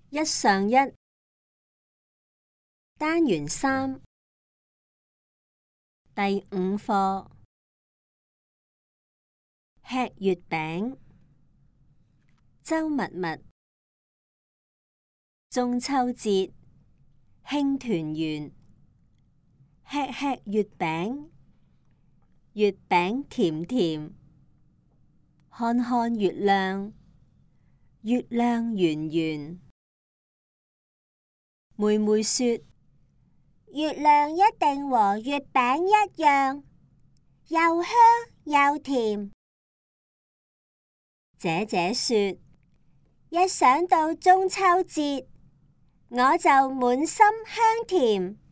一上一單元3第5課吃月餅。周蜜蜜。中秋節慶團圓，吃吃月餅，月餅甜甜，看看月亮，月亮圓圓。妹妹說： 月亮一定和月餅一樣，又香又甜。 姐姐說： 一想到中秋節，我就滿心香甜。